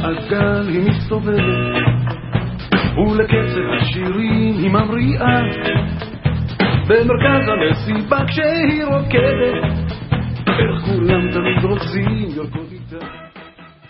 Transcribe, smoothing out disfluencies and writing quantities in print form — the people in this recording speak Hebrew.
במעגל היא מסתובבת, ולקצב השירים היא ממריאה, במרכז המסיבה כשהיא רוקדת, איך כולם תמיד רוצים לרקוד